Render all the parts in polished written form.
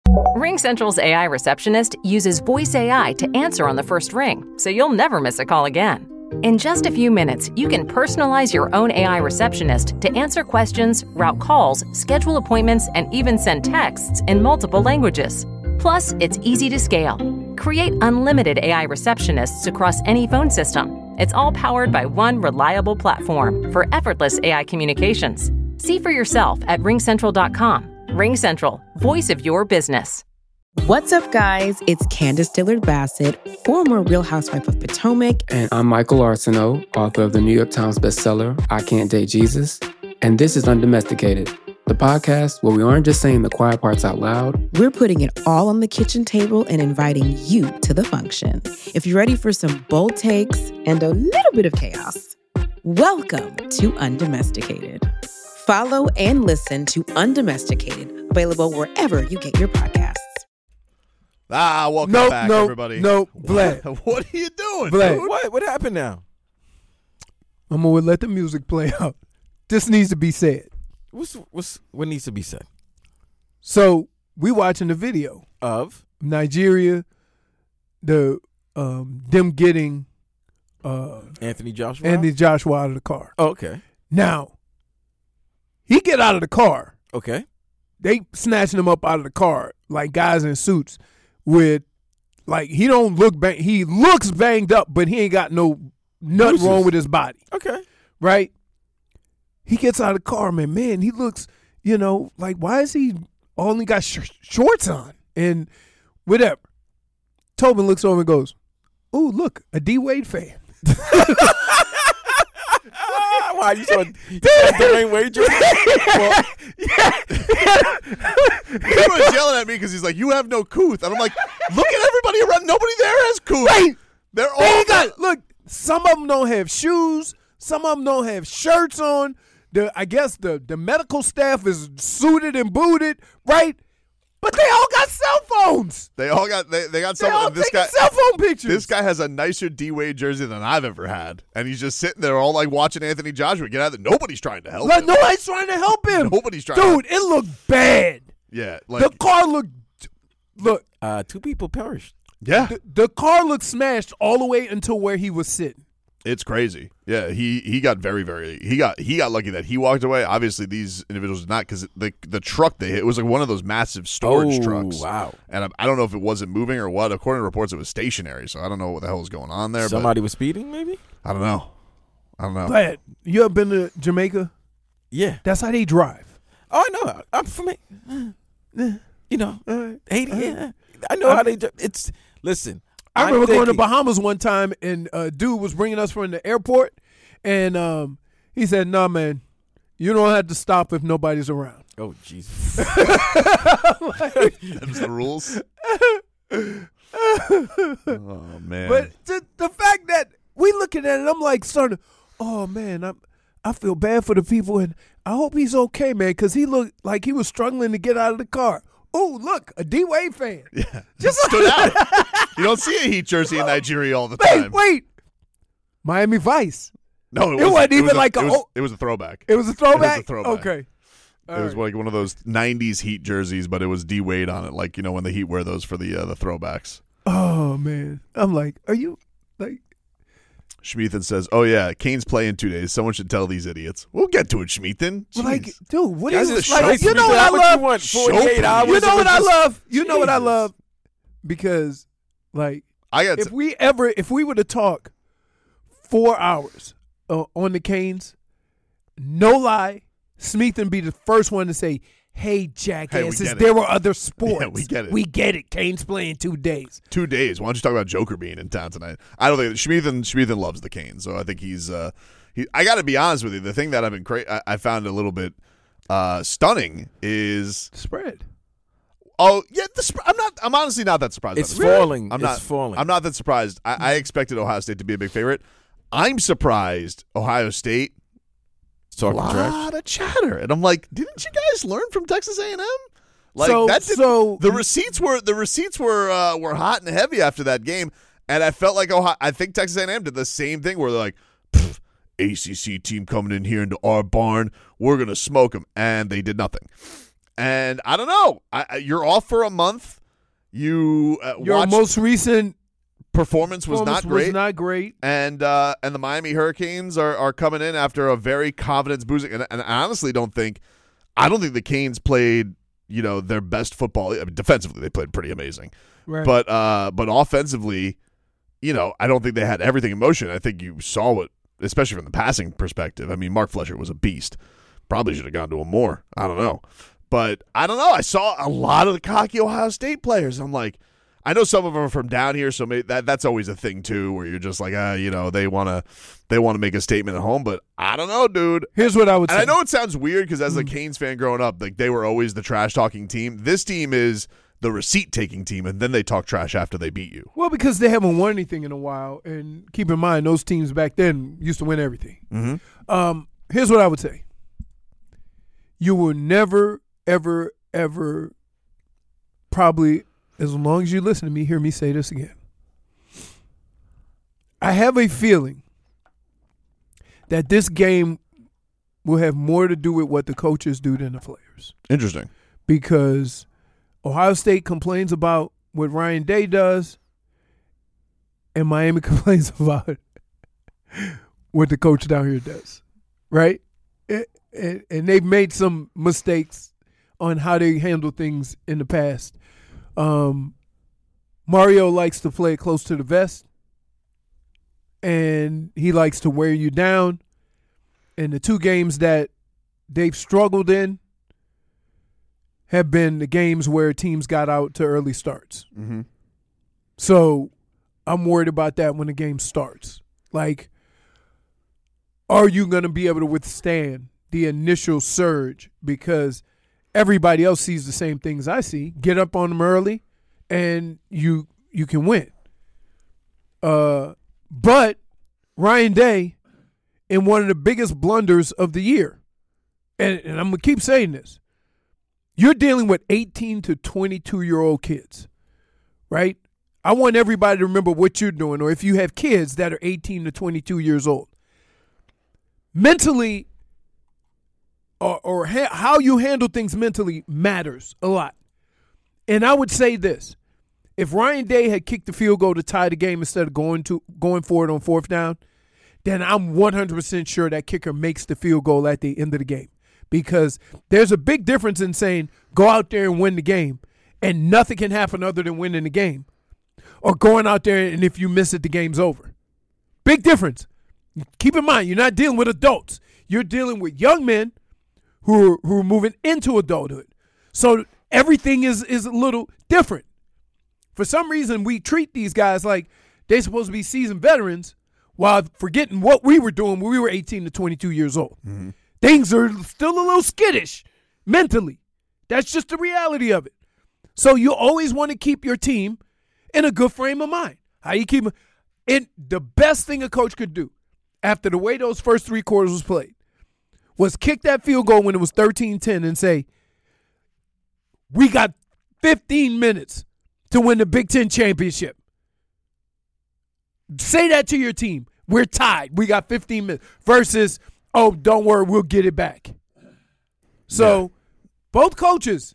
RingCentral's AI receptionist uses voice AI to answer on the first ring, so you'll never miss a call again. In just a few minutes, you can personalize your own AI receptionist to answer questions, route calls, schedule appointments, and even send texts in multiple languages. Plus, it's easy to scale. Create unlimited AI receptionists across any phone system. It's all powered by one reliable platform for effortless AI communications. See for yourself at ringcentral.com. RingCentral, voice of your business. What's up, guys? It's Candace Dillard Bassett, former Real Housewife of Potomac. And I'm Michael Arsenault, author of the New York Times bestseller, I Can't Date Jesus. And this is Undomesticated, the podcast where we aren't just saying the quiet parts out loud. We're putting it all on the kitchen table and inviting you to the function. If you're ready for some bold takes and a little bit of chaos, welcome to Undomesticated. Follow and listen to Undomesticated, available wherever you get your podcasts. Welcome back, everybody. No, Vlad. What are you doing, Vlad. dude? What happened now? I'm going to let the music play out. This needs to be said. What needs to be said? So, we watching the video Of? Nigeria, them getting Anthony Joshua? Anthony Joshua out of the car. Oh, okay. Now, he get out of the car. Okay. They snatching him up out of the car like guys in suits with, like, he don't look he looks banged up, but he ain't got nothing wrong with his body. Okay. Right? He gets out of the car, man, he looks, like, why is he only got shorts on and whatever. Tobin looks over and goes, ooh, look, a D-Wade fan. Why you saw Dwayne Wade? Well, he was yelling at me because he's like, "You have no couth," and I'm like, "Look at everybody around. Nobody there has couth. Right. They're all Look, some of them don't have shoes. Some of them don't have shirts on. I guess the medical staff is suited and booted, right? But they all got cell phones. They all got they got They all this taking guy. cell phone pictures. This guy has a nicer D-Wade jersey than I've ever had, and he's just sitting there all like watching Anthony Joshua get out of there. Nobody's trying to help him. Nobody's trying to help him. Nobody's trying to help Dude, it looked bad. Yeah, like, The car look. 2 people perished. yeah, The car looked smashed all the way until where he was sitting. it's crazy. Yeah, he got very, very he got lucky that he walked away. Obviously, these individuals did not, because the truck they hit, it was like one of those massive storage trucks. Wow. And I don't know if it wasn't moving or what. According to reports, it was stationary. So I don't know what the hell was going on there. Somebody was speeding, maybe? But I don't know. Glad. You ever been to Jamaica? Yeah. That's how they drive. Oh, I know. I'm from it. Haiti. Yeah. I know how they do. It's listen. I remember going to Bahamas one time, and a dude was bringing us from the airport, and he said, "Nah, man, you don't have to stop if nobody's around." Oh, Jesus. Them's the rules. Oh man. But the fact that we looking at it, I'm like, son, oh man, I feel bad for the people, and I hope he's okay, man, because he looked like he was struggling to get out of the car. Oh, look, a D-Wade fan. Yeah, just stood out. You don't see a Heat jersey in Nigeria all the time. Wait. Miami Vice. No, it wasn't even like it was a throwback. It was a throwback? It was a throwback. Okay. It was like one of those 90s Heat jerseys, but it was D-Wade on it, like, when the Heat wear those for the throwbacks. Oh, man. I'm like, are you, like... Schmeathan says, "Oh, yeah, Canes play in 2 days. Someone should tell these idiots." We'll get to it, Schmeathan. Well, like, dude, what Guys, is it's this? Like, show you know what I love? 48 hours. You know what I love? You know Jesus. what I love? Because, like, if we were to talk 4 hours on the Canes, no lie, Schmeathan be the first one to say, "Hey, jackasses, there were other sports. Yeah, we get it. We get it. Canes play in 2 days. 2 days. Why don't you talk about Joker being in town tonight? I don't think Schmeathan loves the Canes, so I think he's I got to be honest with you. The thing that I found a little bit stunning is spread. Oh yeah, I'm honestly not that surprised. It's falling. It's falling. I'm not that surprised. I expected Ohio State to be a big favorite. I'm surprised Ohio State. Talking a lot trash. of chatter, and I'm like, didn't you guys learn from Texas A&M? Like the receipts were hot and heavy after that game, and I felt like I think Texas A&M did the same thing where they're like, ACC team coming in here into our barn, we're gonna smoke them, and they did nothing. And I don't know. You're off for a month. Your most recent performance was not great. And the Miami Hurricanes are coming in after a very confidence boosting. And I honestly don't think the Canes played, their best football. I mean, defensively they played pretty amazing. Right. But offensively, I don't think they had everything in motion. I think you saw what, especially from the passing perspective. I mean, Mark Fletcher was a beast. Probably should have gone to him more. I don't know. But I don't know. I saw a lot of the cocky Ohio State players. I'm like, I know some of them are from down here, so maybe that's always a thing too, where you're just like, they want to make a statement at home. But I don't know, dude. Here's what I would say. I know it sounds weird because as a Canes fan growing up, like they were always the trash talking team. This team is the receipt taking team, and then they talk trash after they beat you. Well, because they haven't won anything in a while, and keep in mind those teams back then used to win everything. Mm-hmm. Here's what I would say. You will never, ever, ever, probably, as long as you listen to me, hear me say this again. I have a feeling that this game will have more to do with what the coaches do than the players. Interesting. Because Ohio State complains about what Ryan Day does, and Miami complains about what the coach down here does, right? And they've made some mistakes on how they handle things in the past. Mario likes to play close to the vest, and he likes to wear you down. And the two games that they've struggled in have been the games where teams got out to early starts. Mm-hmm. So I'm worried about that when the game starts. Like, are you going to be able to withstand the initial surge? Because everybody else sees the same things I see. Get up on them early, and you can win. But Ryan Day, in one of the biggest blunders of the year, and I'm going to keep saying this, you're dealing with 18 to 22-year-old kids, right? I want everybody to remember what you're doing, or if you have kids that are 18 to 22 years old. Mentally, or how you handle things mentally matters a lot. And I would say this. If Ryan Day had kicked the field goal to tie the game instead of going for it on fourth down, then I'm 100% sure that kicker makes the field goal at the end of the game. Because there's a big difference in saying go out there and win the game and nothing can happen other than winning the game, or going out there and if you miss it, the game's over. Big difference. Keep in mind, you're not dealing with adults. You're dealing with young men who are moving into adulthood. So everything is a little different. For some reason, we treat these guys like they're supposed to be seasoned veterans while forgetting what we were doing when we were 18 to 22 years old. Mm-hmm. Things are still a little skittish mentally. That's just the reality of it. So you always want to keep your team in a good frame of mind. How you keep it? The best thing a coach could do after the way those first three quarters was played was kick that field goal when it was 13-10 and say, we got 15 minutes to win the Big Ten championship. Say that to your team. We're tied. We got 15 minutes. Versus, oh, don't worry, we'll get it back. So both coaches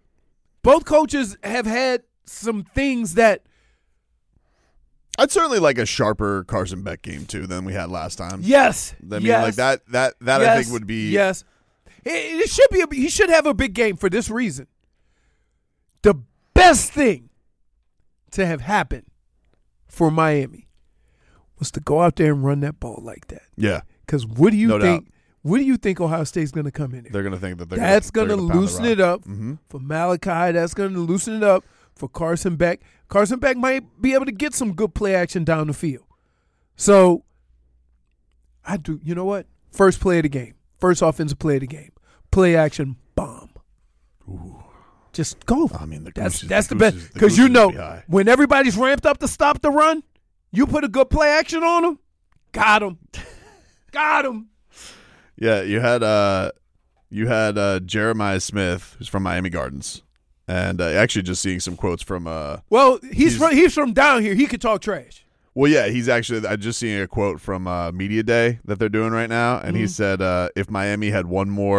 have had some things that I'd certainly like a sharper Carson Beck game too than we had last time. Yes. I mean, like that yes, I think would be. Yes. It should be. He should have a big game for this reason. The best thing to have happened for Miami was to go out there and run that ball like that. Yeah. Because what do you think? Doubt. What do you think Ohio State's going to come in here? They're going to think that that's going to loosen it up mm-hmm. for Malachi. That's going to loosen it up for Carson Beck. Carson Beck might be able to get some good play action down the field. So, you know what? First play of the game. First offensive play of the game. Play action bomb. Ooh. Just go. I mean, that's the best. Because you know, when everybody's ramped up to stop the run, you put a good play action on them. Got him. Got him. Yeah, you had Jeremiah Smith, who's from Miami Gardens, and actually just seeing some quotes from. Well, he's from down here. He could talk trash. Well, yeah, he's actually. I just seeing a quote from Media Day that they're doing right now, and he said, "If Miami had one more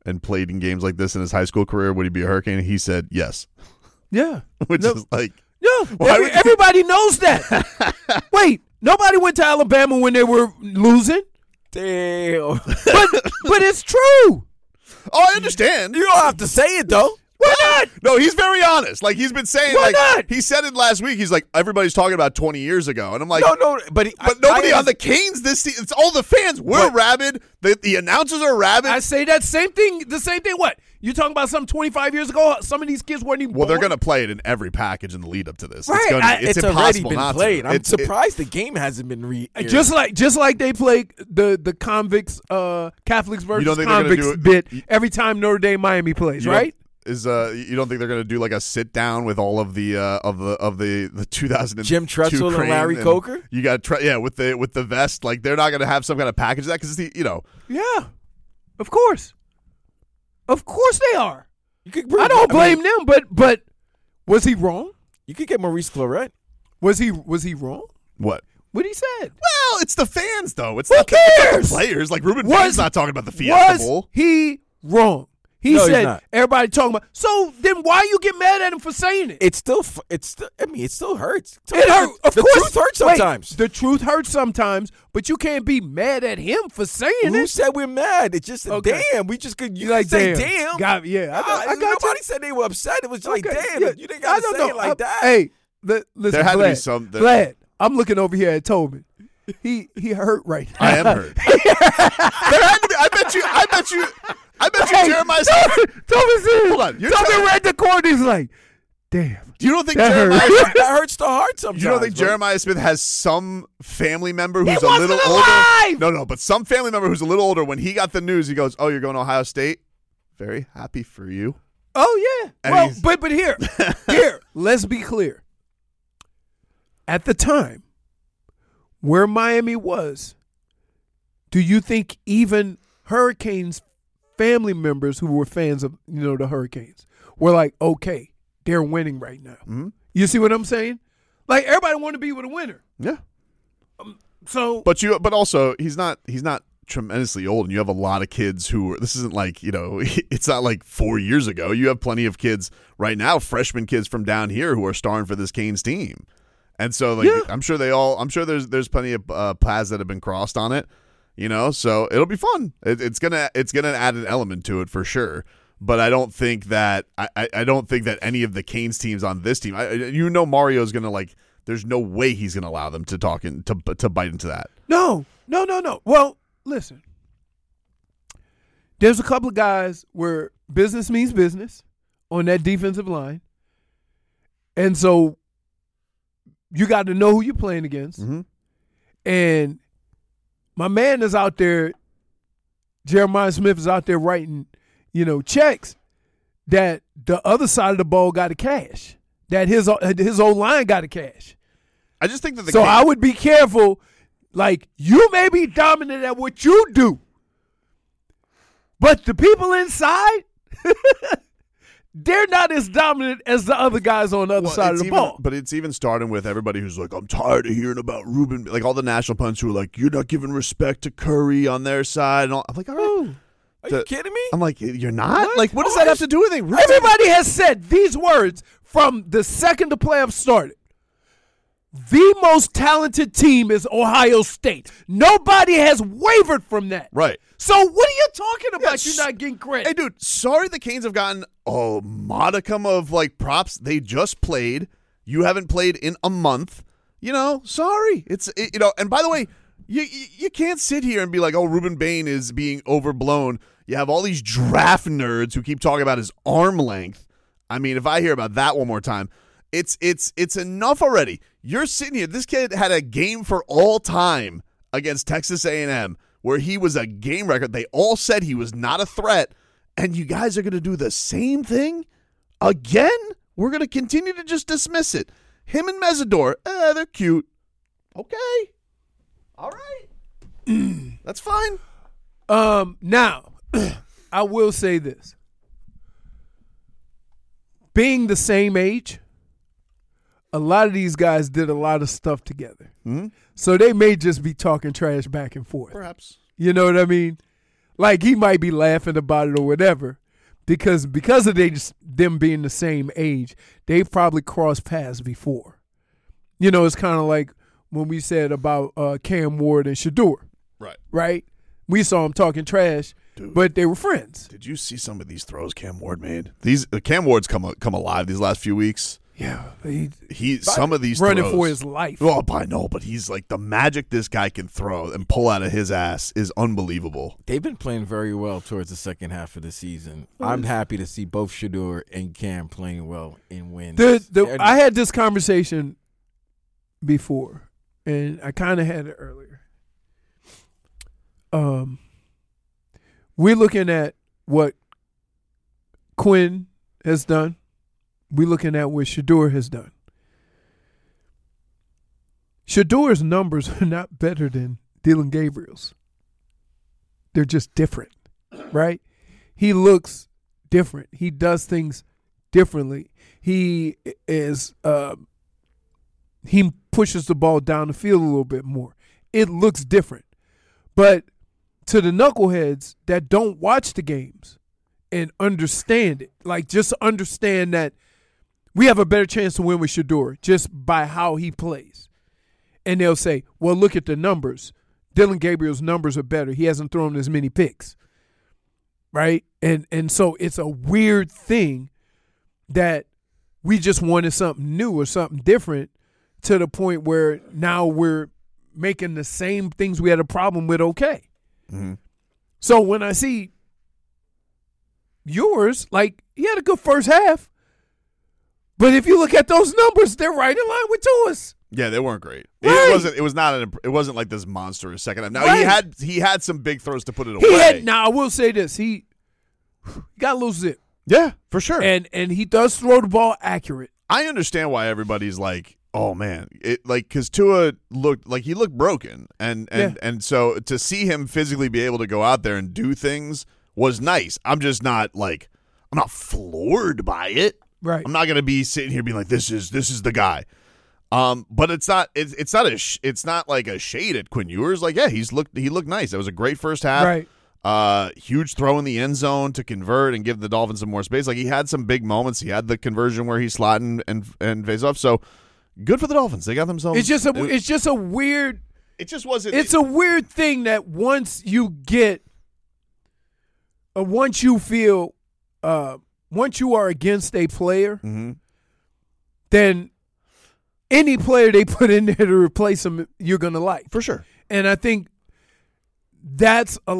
and played in games like this in his high school career, would he be a Hurricane? He said yes. Yeah. Which is like... No, everybody knows that. Wait, nobody went to Alabama when they were losing? Damn. But it's true. Oh, I understand. You don't have to say it, though. Why not? No, he's very honest. Like, he's been saying, Why not? He said it last week. He's like, everybody's talking about 20 years ago. And I'm like, no, but nobody on the Canes this season. It's all the fans. We're rabid. The announcers are rabid. I say that same thing. The same thing. What? You talking about some 25 years ago? Some of these kids weren't even born? They're going to play it in every package in the lead up to this. Right. It's already impossible been not played. to. I'm surprised the game hasn't been just like they played the convicts, Catholics versus convicts bit every time Notre Dame Miami plays, right? You don't think they're going to do like a sit down with all of the 2002 Jim Tressel and Larry Coker? You got with the vest. Like, they're not going to have some kind of package of that because Yeah, of course they are. I don't blame them, but was he wrong? You could get Maurice Clarett. Was he wrong? What he said? Well, it's the fans though. It's Who not cares? the players. Like Ruben Bain's not talking about the Fiesta Bowl. Was he wrong? He said everybody talking about. So then, why you get mad at him for saying it? It still hurts. It hurts. The truth hurts sometimes. The truth hurts sometimes, but you can't be mad at him for saying it. Who said we're mad? It's just damn. We just could say damn. I got nobody said they were upset. It was like damn. You didn't got to say it like that. Hey, listen, there had to be some. Vlad, I'm looking over here at Tobin. He hurt right now. I am hurt. There had to be. I bet you Jeremiah Smith. Hold on. Tobin read the corner. He's like, damn. You don't think that hurts the heart sometimes? You don't think Jeremiah Smith has some family member who's a little alive! older? No, but some family member who's a little older. When he got the news, he goes, "Oh, you're going to Ohio State? Very happy for you." Oh yeah. And but here, let's be clear. At the time, where Miami was, do you think even Hurricanes family members who were fans of the Hurricanes were like, okay, they're winning right now? Mm-hmm. You see what I'm saying? Like, everybody want to be with a winner. Yeah. But also he's not tremendously old, and you have a lot of kids who this isn't like it's not like 4 years ago. You have plenty of kids right now, freshman kids from down here who are starring for this Canes team. And so, I'm sure there's plenty of paths that have been crossed on it, So it'll be fun. It's gonna add an element to it for sure. But I don't think that I don't think that any of the Canes teams on this team, Mario's gonna there's no way he's gonna allow them to to bite into that. No. Well, listen, there's a couple of guys where business means business on that defensive line, and so you got to know who you're playing against. Mm-hmm. And my man is out there, Jeremiah Smith is out there writing, checks that the other side of the ball got to cash, that his old line got to cash. I just think that I would be careful. Like, you may be dominant at what you do, but the people inside, they're not as dominant as the other guys on the other side of the ball. But it's even starting with everybody who's like, I'm tired of hearing about Ruben. Like, all the national punts who are like, you're not giving respect to Curry on their side. And all. I'm like, all right. Are you kidding me? I'm like, you're not? What? Like, what does that have to do with anything? Everybody has said these words from the second the playoffs started. The most talented team is Ohio State. Nobody has wavered from that. Right. So what are you talking about? You're not getting credit. Hey, dude, sorry the Canes have gotten a modicum of, props. They just played. You haven't played in a month. Sorry. And by the way, you can't sit here and be like, oh, Ruben Bain is being overblown. You have all these draft nerds who keep talking about his arm length. I mean, if I hear about that one more time, it's enough already. You're sitting here. This kid had a game for all time against Texas A&M where he was a game record. They all said he was not a threat, and you guys are going to do the same thing again? We're going to continue to just dismiss it. Him and Mesidor, they're cute. Okay. All right. That's fine. Now, I will say this. Being the same age, a lot of these guys did a lot of stuff together. Mm-hmm. So they may just be talking trash back and forth. Perhaps. You know what I mean? Like, he might be laughing about it or whatever because of them being the same age, they've probably crossed paths before. You know, it's kind of like when we said about Cam Ward and Shedeur. Right? We saw him talking trash, dude, but they were friends. Did you see some of these throws Cam Ward made? Cam Ward's come alive these last few weeks. Yeah, he some of these running throws, for his life. Oh, I know, but he's like the magic this guy can throw and pull out of his ass is unbelievable. They've been playing very well towards the second half of the season. I'm happy to see both Shedeur and Cam playing well in wins. I had this conversation before, and I kind of had it earlier. We're looking at what Quinn has done. We're looking at what Shedeur has done. Shedeur's numbers are not better than Dillon Gabriel's. They're just different, right? He looks different. He does things differently. He pushes the ball down the field a little bit more. It looks different. But to the knuckleheads that don't watch the games and understand it, like just understand that we have a better chance to win with Shedeur just by how he plays. And they'll say, well, look at the numbers. Dillon Gabriel's numbers are better. He hasn't thrown as many picks. Right? And so it's a weird thing that we just wanted something new or something different to the point where now we're making the same things we had a problem with okay. Mm-hmm. So when I see yours, like, he had a good first half. But if you look at those numbers, they're right in line with yours. Yeah, they weren't great. Right. It wasn't like this monstrous second half. Now he had some big throws to put it away. Now I will say this: he got a little zip. Yeah, for sure. And he does throw the ball accurate. I understand why everybody's like, oh man, because Tua looked broken, and so to see him physically be able to go out there and do things was nice. I'm just not I'm not floored by it. Right. I'm not going to be sitting here being like, this is the guy. But it's not like a shade at Quinn Ewers. Like, yeah, he looked nice. That was a great first half. Right. Huge throw in the end zone to convert and give the Dolphins some more space. Like, he had some big moments. He had the conversion where he's slotting and face off. So good for the Dolphins. They got themselves. It's just a weird. It just wasn't. It's a weird thing that once you are against a player, mm-hmm. then any player they put in there to replace him, you're gonna like for sure. And I think there's a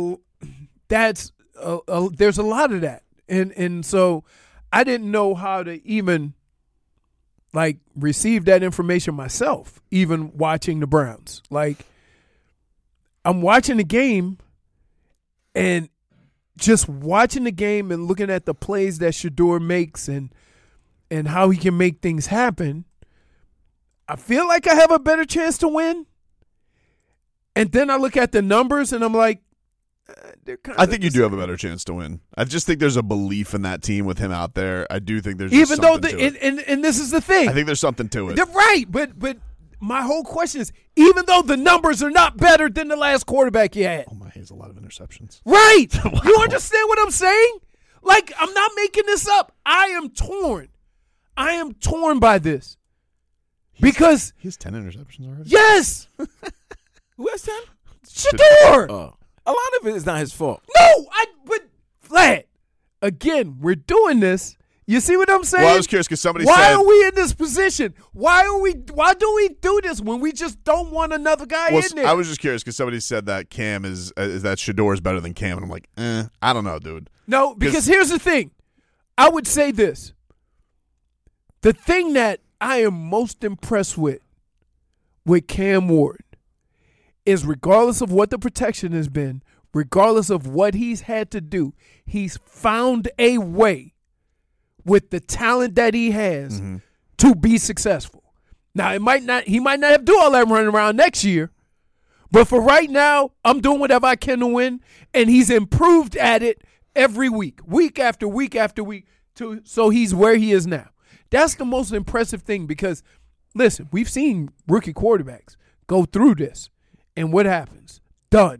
lot of that, and so I didn't know how to even receive that information myself. Even watching the Browns, I'm watching the game, and just watching the game and looking at the plays that Shedeur makes and how he can make things happen, I feel like I have a better chance to win. And then I look at the numbers and I'm like, they're kind of. I think you do have a better chance to win. I just think there's a belief in that team with him out there. I do think there's just something to it. And this is the thing. I think there's something to it. They're right, but my whole question is, even though the numbers are not better than the last quarterback you had. Oh my, he has a lot of interceptions. Right. Wow. You understand what I'm saying? I'm not making this up. I am torn. I am torn by this. Because he has 10 interceptions already? Yes. Who has 10? Shedeur. A lot of it is not his fault. No, but Vlad, again, we're doing this. You see what I'm saying? Well, I was curious because somebody said, why are we in this position? Why do we do this when we just don't want another guy in there? I was just curious because somebody said that Cam is that Shedeur is better than Cam, and I'm like, I don't know, dude. No, because here's the thing. I would say this. The thing that I am most impressed with Cam Ward is, regardless of what the protection has been, regardless of what he's had to do, he's found a way with the talent that he has mm-hmm. to be successful. Now, he might not have to do all that running around next year, but for right now, I'm doing whatever I can to win, and he's improved at it every week after week after week, so he's where he is now. That's the most impressive thing because, listen, we've seen rookie quarterbacks go through this, and what happens? Done.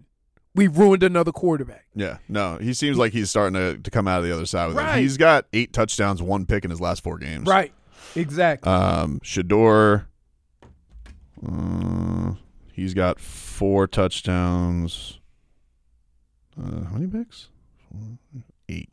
we ruined another quarterback. Yeah, no, he seems like he's starting to come out of the other side with it. He's got 8 touchdowns, 1 pick in his last 4 games. Right, exactly. Shedeur, he's got 4 touchdowns. How many picks? 8.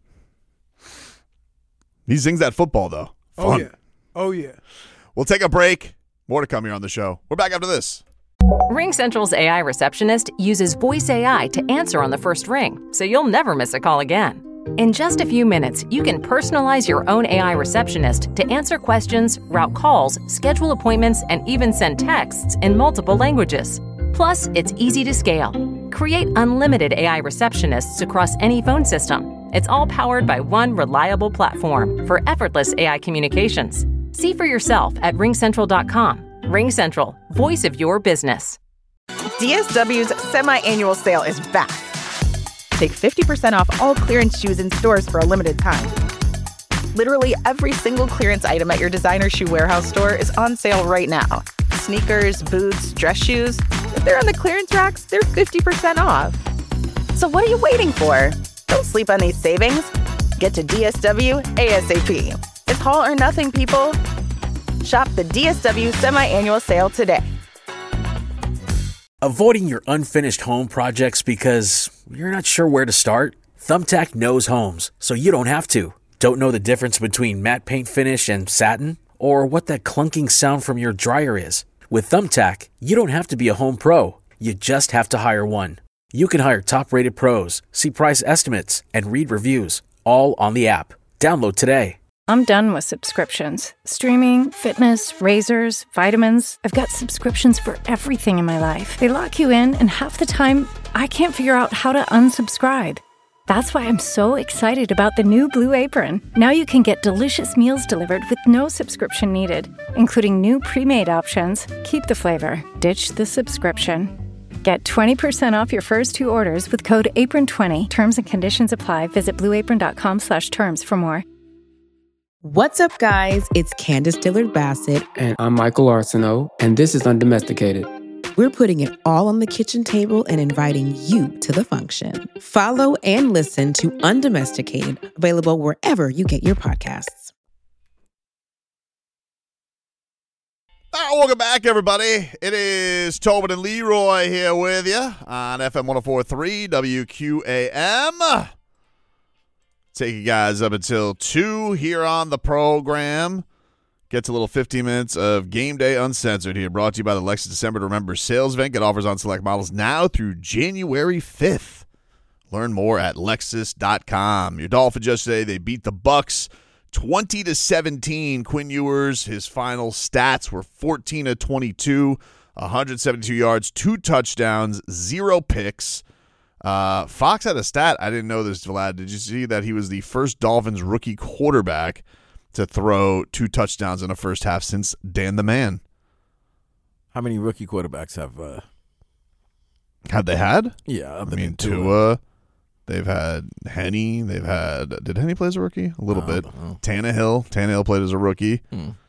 He sings that football, though. Fun. Oh, yeah. We'll take a break. More to come here on the show. We're back after this. RingCentral's AI receptionist uses voice AI to answer on the first ring, so you'll never miss a call again. In just a few minutes, you can personalize your own AI receptionist to answer questions, route calls, schedule appointments, and even send texts in multiple languages. Plus, it's easy to scale. Create unlimited AI receptionists across any phone system. It's all powered by one reliable platform for effortless AI communications. See for yourself at ringcentral.com. RingCentral, voice of your business. DSW's semi-annual sale is back. Take 50% off all clearance shoes in stores for a limited time. Literally every single clearance item at your designer shoe warehouse store is on sale right now. Sneakers, boots, dress shoes. If they're on the clearance racks, they're 50% off. So what are you waiting for? Don't sleep on these savings. Get to DSW ASAP. It's all or nothing, people. Shop the DSW semi-annual sale today. Avoiding your unfinished home projects because you're not sure where to start? Thumbtack knows homes, so you don't have to. Don't know the difference between matte paint finish and satin? Or what that clunking sound from your dryer is? With Thumbtack, you don't have to be a home pro. You just have to hire one. You can hire top-rated pros, see price estimates, and read reviews, all on the app. Download today. I'm done with subscriptions. Streaming, fitness, razors, vitamins. I've got subscriptions for everything in my life. They lock you in, and half the time, I can't figure out how to unsubscribe. That's why I'm so excited about the new Blue Apron. Now you can get delicious meals delivered with no subscription needed, including new pre-made options. Keep the flavor, ditch the subscription. Get 20% off your first 2 orders with code APRON20. Terms and conditions apply. Visit blueapron.com/terms for more. What's up, guys? It's Candace Dillard-Bassett. And I'm Michael Arsenault, and this is Undomesticated. We're putting it all on the kitchen table and inviting you to the function. Follow and listen to Undomesticated, available wherever you get your podcasts. Welcome back, everybody. It is Tobin and Leroy here with you on FM 104.3 WQAM. Take you guys up until 2 here on the program. Gets a little 15 minutes of Game Day Uncensored here, brought to you by the Lexus December to Remember sales event. Get offers on select models now through January 5th. Learn more at Lexus.com. Your Dolphins yesterday, they beat the Bucs 20-17. Quinn Ewers, his final stats were 14 of 22, 172 yards, 2 touchdowns, 0 picks. Fox had a stat. I didn't know this, Vlad. Did you see that he was the first Dolphins rookie quarterback to throw 2 touchdowns in the first half since Dan the Man? How many rookie quarterbacks have they had? Yeah, I mean, Tua. They've had Henny. They've had. Did Henny play as a rookie? A little bit. Tannehill played as a rookie.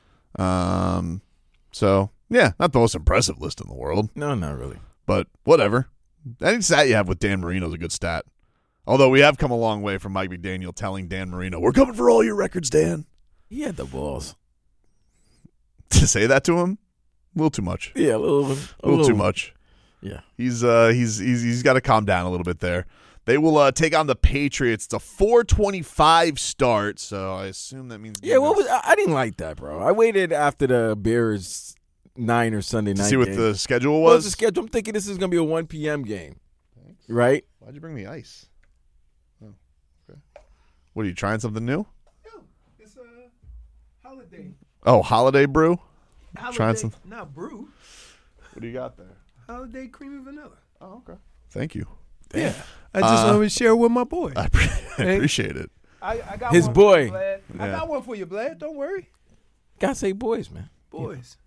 So yeah, not the most impressive list in the world. No, not really. But whatever. Any stat you have with Dan Marino is a good stat. Although we have come a long way from Mike McDaniel telling Dan Marino, "We're coming for all your records, Dan." He had the balls to say that to him. A little too much. Yeah, a little too much. Yeah, he's got to calm down a little bit there. They will take on the Patriots. It's a 4:25 start, so I assume that means. Yeah, I didn't like that, bro. I waited after the Bears Niners Sunday night. See what the schedule was. The schedule? I'm thinking this is gonna be a 1 p.m. game, right? Why'd you bring the ice? Oh, okay. What are you trying something new? No, it's a holiday. Oh, holiday brew. Trying some. Not brew. What do you got there? Holiday creamy vanilla. Oh, okay. Thank you. Yeah, I just want to share with my boy. I appreciate it. I got his one boy. For you, Vlad. I got one for you, Vlad. Don't worry. Gotta say boys, man. Boys.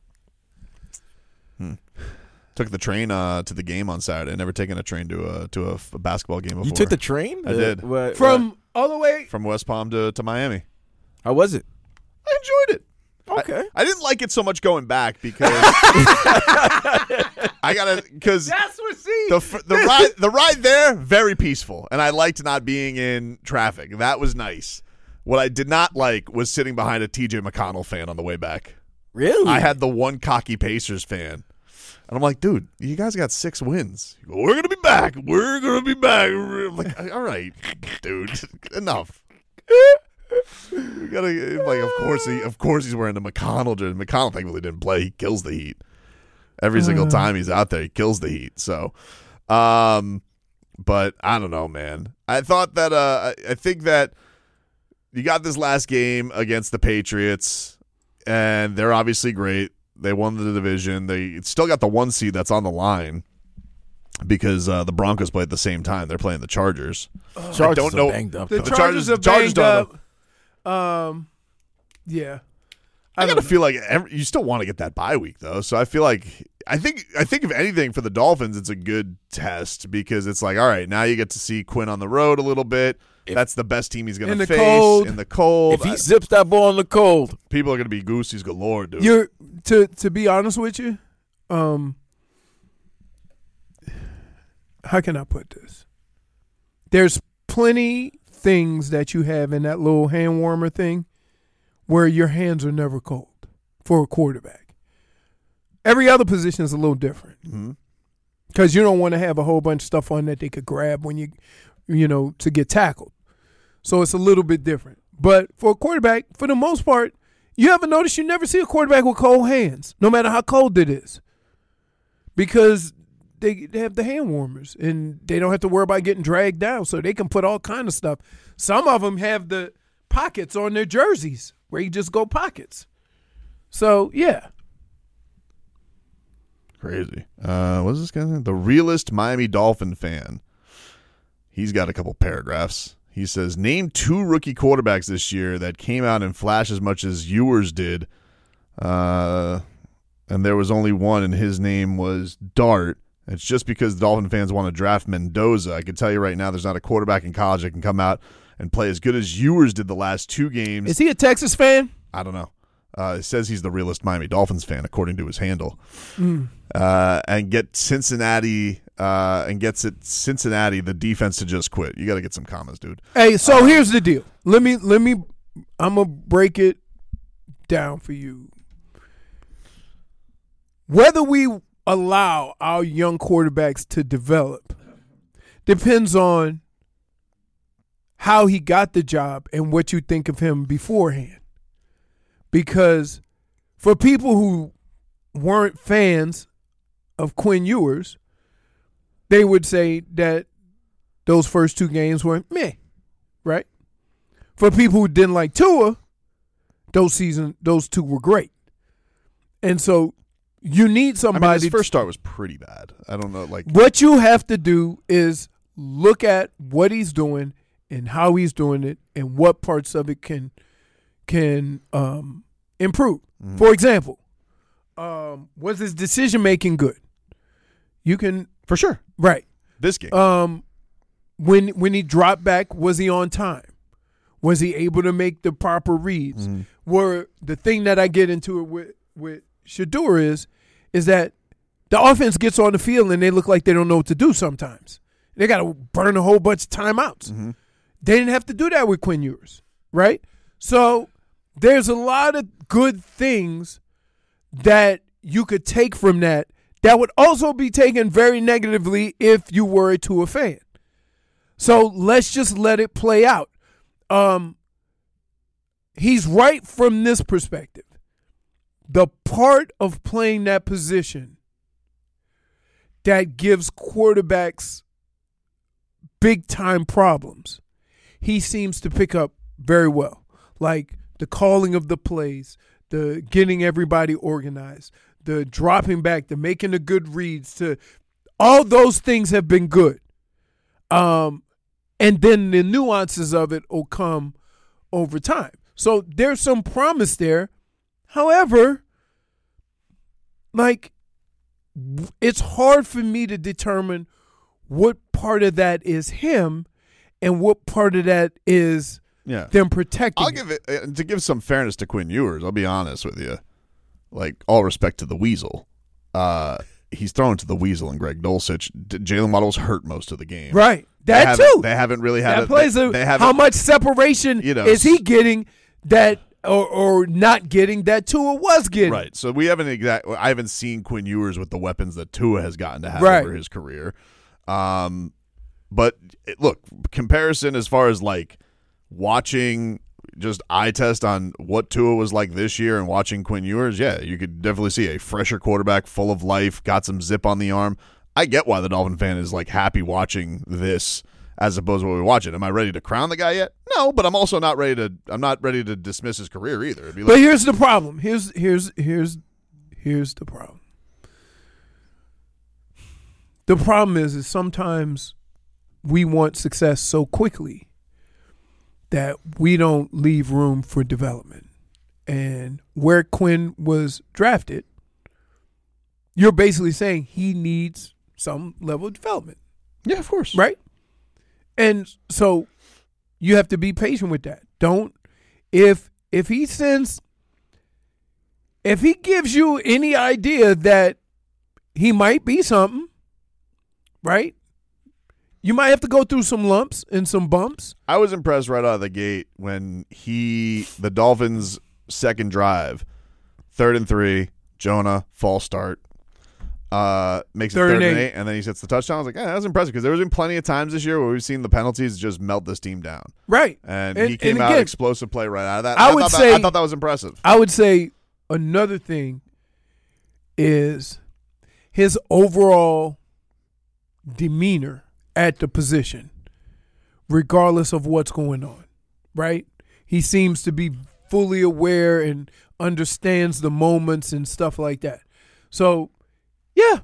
Took the train to the game on Saturday. Never taken a train to a basketball game before. You took the train? I did. From all the way from West Palm to Miami. How was it? I enjoyed it. Okay. I didn't like it so much going back because I gotta because the ride there very peaceful, and I liked not being in traffic. That was nice. What I did not like was sitting behind a TJ McConnell fan on the way back. Really? I had the one cocky Pacers fan, and I'm like, dude, you guys got 6 wins. Go, we're gonna be back. We're gonna be back. I'm like, all right, dude, enough. We gotta like, of course he's wearing the McConnell jersey. McConnell thankfully didn't play. He kills the Heat every single time he's out there. He kills the Heat. So, but I don't know, man. I thought that I think that you got this last game against the Patriots, and they're obviously great. They won the division. They still got the 1 seed that's on the line because the Broncos play at the same time. They're playing the Chargers. Chargers I don't know. Banged up, the Chargers are banged up. Yeah. I gotta feel like you still want to get that bye week though, so I feel like I think if anything for the Dolphins, it's a good test because it's like, all right, now you get to see Quinn on the road a little bit. That's the best team he's going to face in the cold. If he zips that ball in the cold, people are going to be goosies galore, dude. You're to be honest with you, how can I put this? There's plenty things that you have in that little hand warmer thing where your hands are never cold for a quarterback. Every other position is a little different because you don't want to have a whole bunch of stuff on that they could grab when you know, to get tackled. So it's a little bit different. But for a quarterback, for the most part, you ever notice you never see a quarterback with cold hands, no matter how cold it is, because they have the hand warmers and they don't have to worry about getting dragged down, so they can put all kind of stuff. Some of them have the pockets on their jerseys where you just go pockets. So, yeah. Crazy. What's this guy's name? The realest Miami Dolphin fan. He's got a couple paragraphs. He says, name 2 rookie quarterbacks this year that came out and flashed as much as Ewers did. And there was only one, and his name was Dart. It's just because the Dolphin fans want to draft Mendoza. I can tell you right now there's not a quarterback in college that can come out and play as good as Ewers did the last 2 games. Is he a Texas fan? I don't know. It says he's the realest Miami Dolphins fan, according to his handle. And get Cincinnati the defense to just quit. You got to get some commas, dude. Hey, so here's the deal. Let me I'm gonna break it down for you. Whether we allow our young quarterbacks to develop depends on how he got the job and what you think of him beforehand. Because for people who weren't fans of Quinn Ewers, they would say that those first 2 games were meh, right? For people who didn't like Tua, those 2 were great. And so you need somebody. I mean, his first start was pretty bad. I don't know. Like, what you have to do is look at what he's doing and how he's doing it and what parts of it can improve. For example, was his decision making good? You can for sure, right? This game, when he dropped back, was he on time? Was he able to make the proper reads? Where the thing that I get into it with Shedeur is that the offense gets on the field and they look like they don't know what to do sometimes. They got to burn a whole bunch of timeouts. They didn't have to do that with Quinn Ewers, right? So there's a lot of good things that you could take from that would also be taken very negatively if you were a Tua fan. So let's just let it play out. He's right from this perspective. The part of playing that position that gives quarterbacks big-time problems, he seems to pick up very well. Like the calling of the plays, the getting everybody organized, the dropping back, the making the good reads, to all those things have been good. And then the nuances of it will come over time. So there's some promise there. However, like, it's hard for me to determine what part of that is him and what part of that is them protecting. I'll give it, to give some fairness to Quinn Ewers, I'll be honest with you. Like, all respect to the Weasel. he's thrown to the weasel and Greg Dulcich. Jalen Waddle was hurt most of the game. Right. That too. They haven't really had how much separation is he getting that or not getting that Tua was getting? Right. So I haven't seen Quinn Ewers with the weapons that Tua has gotten to have over his career. But look, comparison as far as like watching just eye test on what Tua was like this year and watching Quinn Ewers, yeah, you could definitely see a fresher quarterback, full of life, got some zip on the arm. I get why the Dolphin fan is like happy watching this as opposed to what we watch it. Am I ready to crown the guy yet? No, but I'm also not ready to dismiss his career either. But here's the problem. Here's the problem. The problem is sometimes we want success so quickly that we don't leave room for development. And where Quinn was drafted, you're basically saying he needs some level of development. Yeah, of course. Right? And so you have to be patient with that. If he gives you any idea that he might be something, right? You might have to go through some lumps and some bumps. I was impressed right out of the gate when the Dolphins' second drive, 3rd and 3, Jonah, false start, makes it 3rd and 8, and then he hits the touchdown. I was like, that was impressive because there has been plenty of times this year where we've seen the penalties just melt this team down. Right. And he came out explosive play right out of that. I thought that was impressive. I would say another thing is his overall demeanor at the position, regardless of what's going on, right? He seems to be fully aware and understands the moments and stuff like that. So, yeah,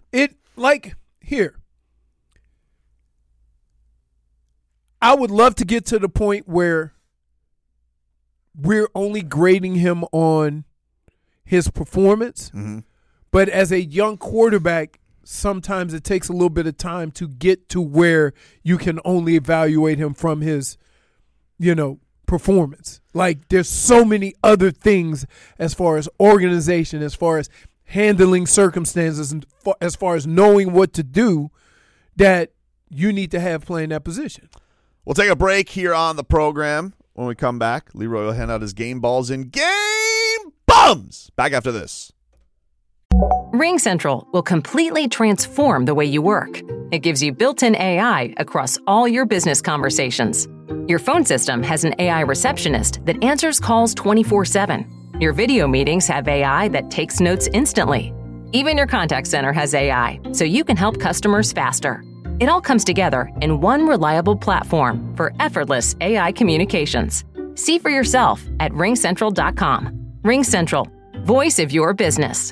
I would love to get to the point where we're only grading him on his performance, but as a young quarterback, sometimes it takes a little bit of time to get to where you can only evaluate him from his, performance. Like there's so many other things as far as organization, as far as handling circumstances, and as far as knowing what to do that you need to have playing that position. We'll take a break here on the program. When we come back, Leroy will hand out his game balls and game bums. Back after this. RingCentral will completely transform the way you work. It gives you built-in AI across all your business conversations. Your phone system has an AI receptionist that answers calls 24/7. Your video meetings have AI that takes notes instantly. Even your contact center has AI, so you can help customers faster. It all comes together in one reliable platform for effortless AI communications. See for yourself at RingCentral.com. RingCentral, voice of your business.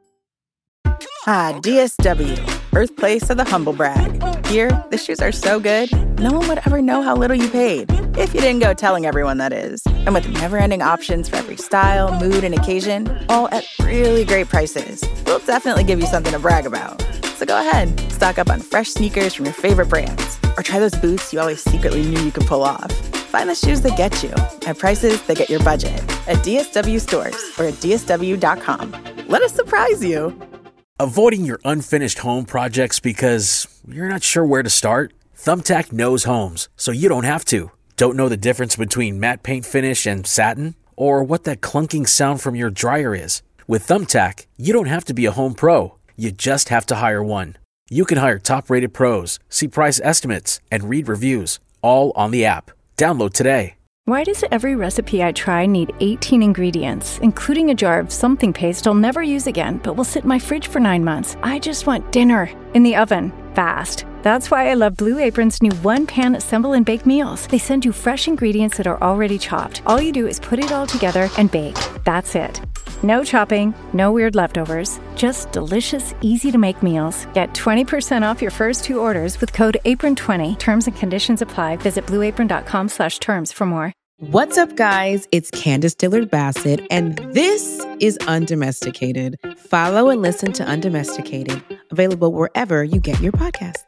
DSW, birthplace of the humble brag. Here, the shoes are so good, no one would ever know how little you paid. If you didn't go telling everyone, that is. And with never-ending options for every style, mood, and occasion, all at really great prices, we'll definitely give you something to brag about. So go ahead, stock up on fresh sneakers from your favorite brands, or try those boots you always secretly knew you could pull off. Find the shoes that get you at prices that get your budget at DSW stores or at DSW.com. Let us surprise you. Avoiding your unfinished home projects because you're not sure where to start? Thumbtack knows homes, so you don't have to. Don't know the difference between matte paint finish and satin? Or what that clunking sound from your dryer is? With Thumbtack, you don't have to be a home pro. You just have to hire one. You can hire top-rated pros, see price estimates, and read reviews, all on the app. Download today. Why does every recipe I try need 18 ingredients, including a jar of something paste I'll never use again, but will sit in my fridge for 9 months? I just want dinner in the oven, fast. That's why I love Blue Apron's new one-pan assemble and bake meals. They send you fresh ingredients that are already chopped. All you do is put it all together and bake. That's it. No chopping, no weird leftovers, just delicious, easy-to-make meals. Get 20% off your first 2 orders with code APRON20. Terms and conditions apply. Visit blueapron.com/terms for more. What's up, guys? It's Candace Dillard-Bassett, and this is Undomesticated. Follow and listen to Undomesticated, available wherever you get your podcasts.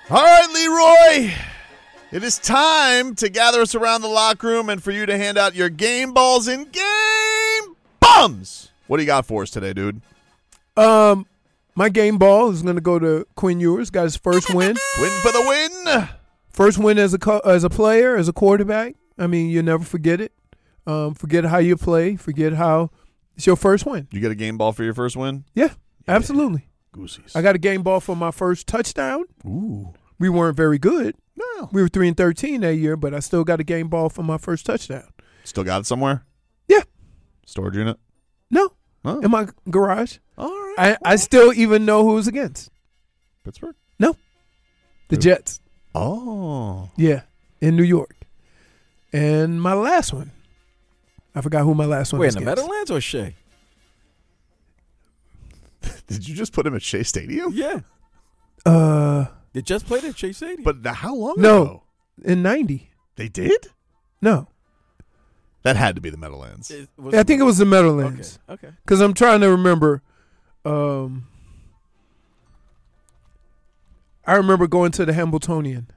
All right, Leroy. It is time to gather us around the locker room and for you to hand out your game balls and game bums. What do you got for us today, dude? My game ball is going to go to Quinn Ewers. Got his first win. Quinn for the win. First win as a player, as a quarterback. I mean, you'll never forget it. Forget how you play. Forget how it's your first win. You get a game ball for your first win? Yeah, absolutely. Goosies. I got a game ball for my first touchdown. Ooh. We weren't very good. No. We were 3-13 that year, but I still got a game ball for my first touchdown. Still got it somewhere? Yeah. Storage unit? No. Oh. In my garage. All right. I still even know who it was against. Pittsburgh? No. The Jets. Oh. Yeah. In New York. And my last one. I forgot who my last one was. Wait, in the Meadowlands or Shea? Did you just put him at Shea Stadium? Yeah. They just played at Shea Stadium. But how long ago? No. In 90. They did? No. That had to be the Meadowlands. I think it was the Meadowlands. Okay. Because I'm trying to remember. I remember going to the Hambletonian.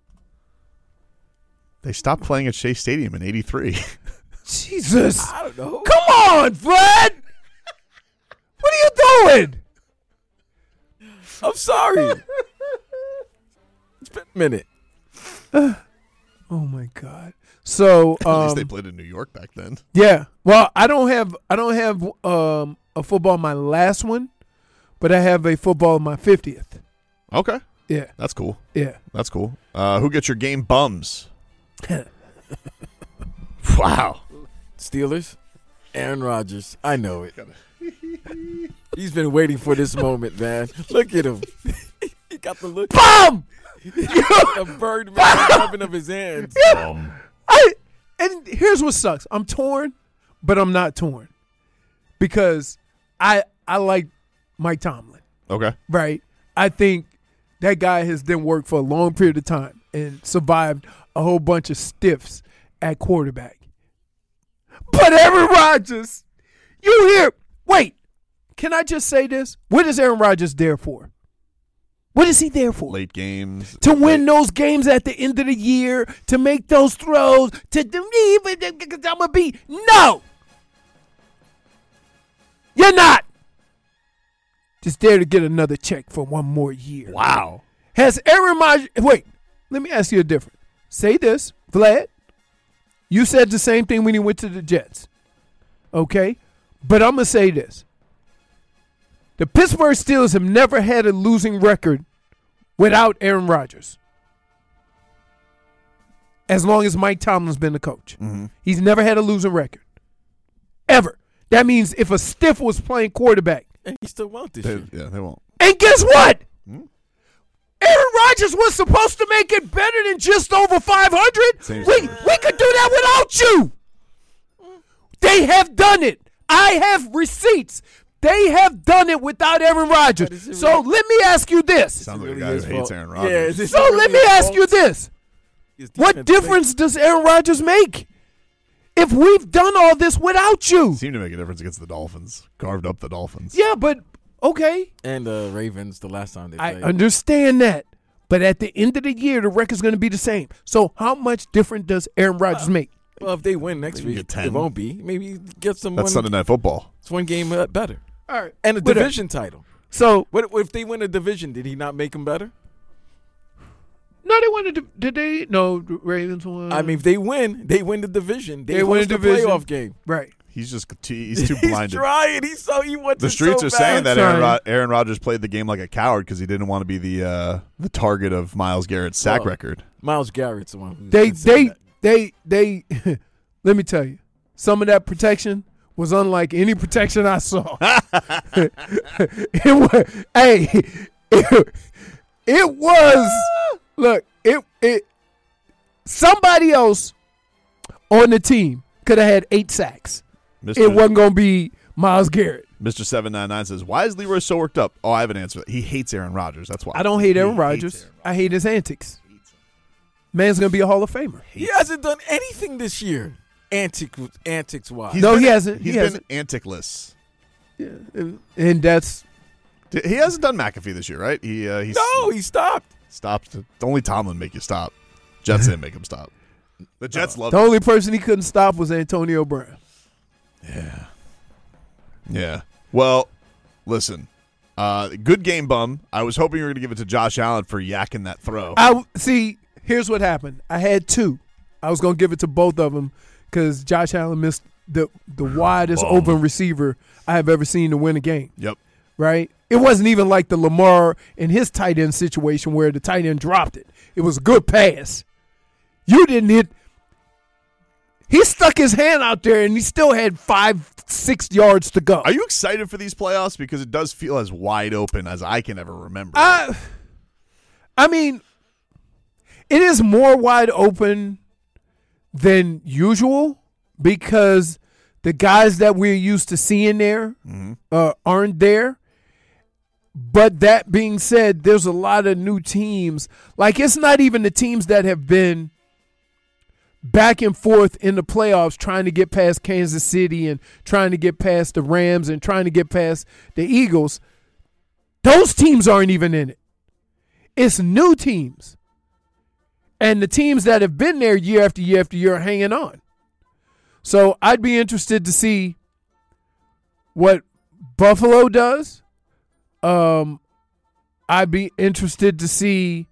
They stopped playing at Shea Stadium in 83. Jesus. I don't know. Come on, Fred. What are you doing? I'm sorry. It's been a minute. Oh, my God. So at least they played in New York back then. Yeah. Well, I don't have a football my last one, but I have a football my 50th. Okay. Yeah. That's cool. Yeah. That's cool. Who gets your game bums? Wow. Steelers, Aaron Rodgers. I know it. He's been waiting for this moment, man. Look at him. He got the look. Bum! The bird man rubbing of his hands. And here's what sucks. I'm torn, but I'm not torn. Because I like Mike Tomlin. Okay. Right? I think that guy has done work for a long period of time and survived a whole bunch of stiffs at quarterback. But Aaron Rodgers, wait, can I just say this? What is Aaron Rodgers there for? What is he there for? Late games. To win those games at the end of the year, to make those throws, I'm going to be. No! You're not. Just there to get another check for one more year. Wow. Has Aaron Rodgers. Wait, let me ask you a different. Say this, Vlad. You said the same thing when he went to the Jets. Okay? But I'm going to say this. The Pittsburgh Steelers have never had a losing record without Aaron Rodgers. As long as Mike Tomlin's been the coach. Mm-hmm. He's never had a losing record. Ever. That means if a stiff was playing quarterback. And he still won't this year. Yeah, they won't. And guess what? Mm-hmm. Aaron Rodgers was supposed to make it better than just over 500. We could do that without you. They have done it. I have receipts. They have done it without Aaron Rodgers. So let me ask you this. Sounds like a guy who hates Aaron Rodgers. Yeah, so let me ask you this. What difference does Aaron Rodgers make if we've done all this without you? Seemed to make a difference against the Dolphins. Carved up the Dolphins. Yeah, but okay. And the Ravens the last time they played. I understand that. But at the end of the year, the record's going to be the same. So how much different does Aaron Rodgers make? Well, if they win next week, it won't be. Maybe get some. That's Sunday Night Football. It's one game better. All right. And a division title. So what if they win a division? Did he not make them better? No, they won. Did they? No, the Ravens won. I mean, if they win the division. They win the playoff game. Right. He's too blinded. He's trying. He wants the streets are saying that Aaron Rodgers played the game like a coward because he didn't want to be the target of Myles Garrett's sack record. Myles Garrett's the one. They let me tell you, some of that protection was unlike any protection I saw. It was somebody else on the team could have had 8 sacks. It wasn't going to be Myles Garrett. Mr. 799 says, why is Leroy so worked up? Oh, I have an answer. He hates Aaron Rodgers. That's why. I don't hate Aaron Rodgers. I hate his antics. Man's going to be a Hall of Famer. He hasn't done anything this year. Antics-wise. He hasn't. He's been anticless. Yeah, and that's. He hasn't done McAfee this year, right? He stopped. Stopped. Only Tomlin make you stop. Jets didn't make him stop. The Jets loved the only person he couldn't stop was Antonio Brown. Yeah. Well, listen. Good game, bum. I was hoping you were going to give it to Josh Allen for yakking that throw. Here's what happened. I had two. I was going to give it to both of them because Josh Allen missed the widest open receiver I have ever seen to win a game. Yep. Right? It wasn't even like the Lamar and his tight end situation where the tight end dropped it. It was a good pass. You didn't hit. He stuck his hand out there and he still had 5-6 yards to go. Are you excited for these playoffs? Because it does feel as wide open as I can ever remember. I mean, it is more wide open than usual because the guys that we're used to seeing there aren't there. But that being said, there's a lot of new teams. Like, it's not even the teams that have been back and forth in the playoffs trying to get past Kansas City and trying to get past the Rams and trying to get past the Eagles. Those teams aren't even in it. It's new teams. And the teams that have been there year after year after year are hanging on. So I'd be interested to see what Buffalo does. I'd be interested to see,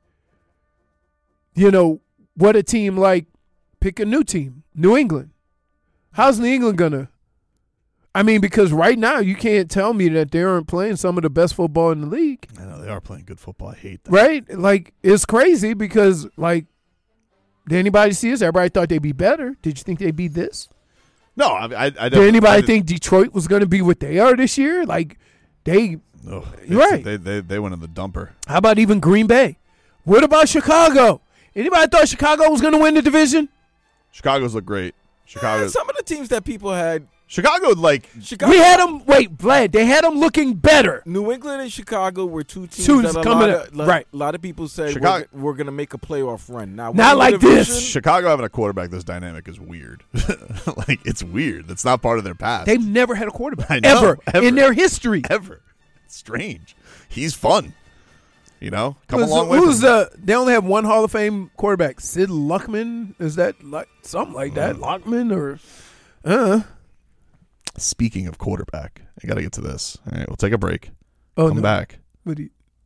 what a team like, pick a new team, New England. How's New England gonna? I mean, because right now you can't tell me that they aren't playing some of the best football in the league. I know they are playing good football. I hate that. Right? Like, it's crazy because, like, did anybody see this? Everybody thought they'd be better. Did you think they'd be this? No, I did anybody think Detroit was going to be what they are this year? Like, right? They went in the dumper. How about even Green Bay? What about Chicago? Anybody thought Chicago was going to win the division? Chicago's look great. Some of the teams that people had. Chicago. We had them. Wait, Vlad. They had them looking better. New England and Chicago were two teams that a lot of people said we're going to make a playoff run. Now, not like this. Chicago having a quarterback this dynamic is weird. Like, it's weird. That's not part of their past. They've never had a quarterback ever in their history. Ever. It's strange. He's fun. Come along with him. They only have one Hall of Fame quarterback. Sid Luckman? Is that like something like that? Lockman or Speaking of quarterback, I got to get to this. All right, we'll take a break. Come back. What?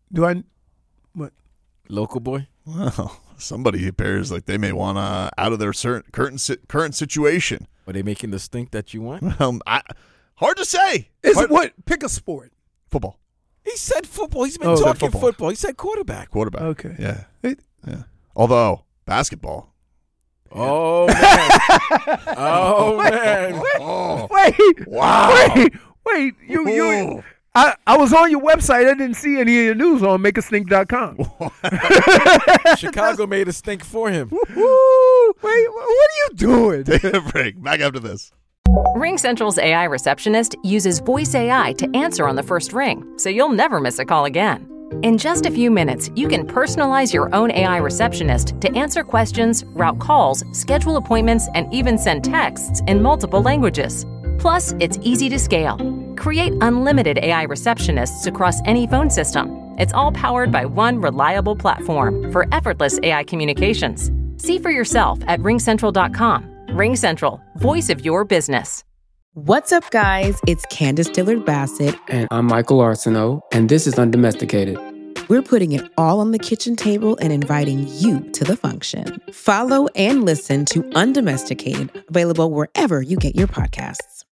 Local boy? Well, somebody appears like they may want out of their current situation. Are they making the stink that you want? Hard to say. Pick a sport. Football. He said football. He's been talking football. He said quarterback. Okay. Yeah. Yeah. Although, basketball. Oh, man. Man. Wait. Wow. Wait. You. I was on your website. I didn't see any of your news on makeastink.com. Chicago made a stink for him. Wait, what are you doing? Take a break. Back after this. RingCentral's AI receptionist uses voice AI to answer on the first ring, so you'll never miss a call again. In just a few minutes, you can personalize your own AI receptionist to answer questions, route calls, schedule appointments, and even send texts in multiple languages. Plus, it's easy to scale. Create unlimited AI receptionists across any phone system. It's all powered by one reliable platform for effortless AI communications. See for yourself at ringcentral.com. RingCentral, voice of your business. What's up, guys? It's Candace Dillard-Bassett. And I'm Michael Arsenault, and this is Undomesticated. We're putting it all on the kitchen table and inviting you to the function. Follow and listen to Undomesticated, available wherever you get your podcasts.